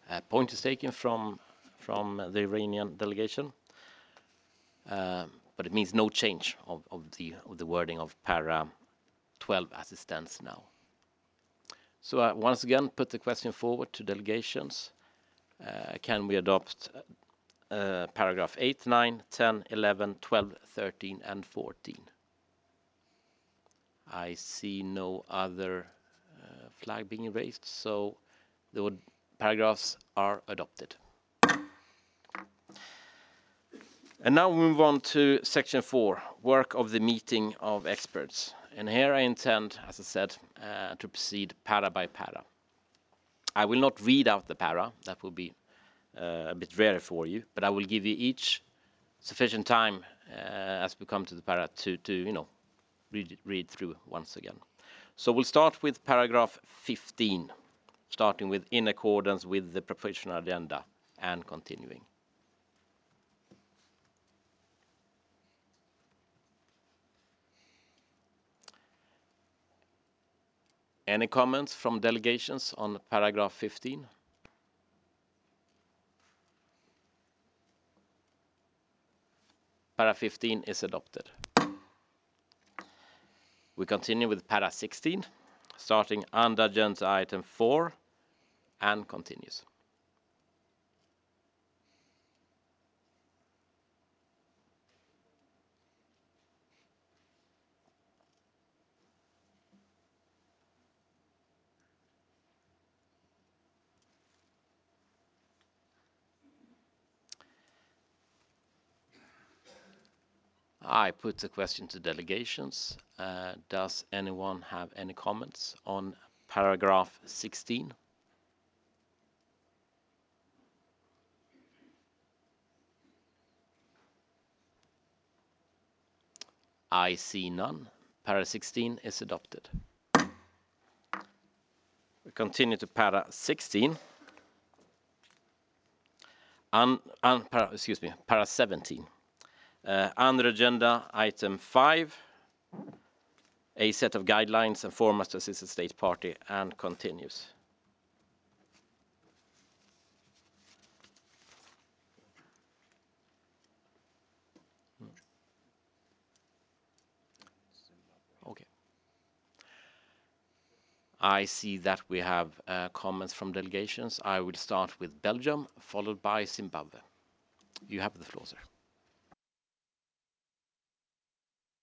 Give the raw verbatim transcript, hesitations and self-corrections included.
Uh, point is taken from from the Iranian delegation, uh, but it means no change of, of the of the wording of para twelve as it stands now. So I once again put the question forward to delegations. Uh, can we adopt uh, paragraph eight, nine, ten, eleven, twelve, thirteen, and fourteen? I see no other uh, flag being raised, so the paragraphs are adopted. And now we move on to section four, work of the meeting of experts. And here I intend, as I said, uh, to proceed para by para. I will not read out the para, that will be uh, a bit rare for you, but I will give you each sufficient time uh, as we come to the para to, to you know, read, read through once again. So we'll start with paragraph fifteen, starting with in accordance with the professional agenda and continuing. Any comments from delegations on paragraph fifteen? Para fifteen is adopted. We continue with para sixteen, starting under agenda item four and continues. I put the question to delegations. Uh, does anyone have any comments on paragraph sixteen? I see none. Para sixteen is adopted. We continue to para sixteen. Un, un, para, excuse me, para seventeen. Uh, under agenda item five, a set of guidelines and formats to assist the state party and continues. Okay. I see that we have uh, comments from delegations. I will start with Belgium, followed by Zimbabwe. You have the floor, sir.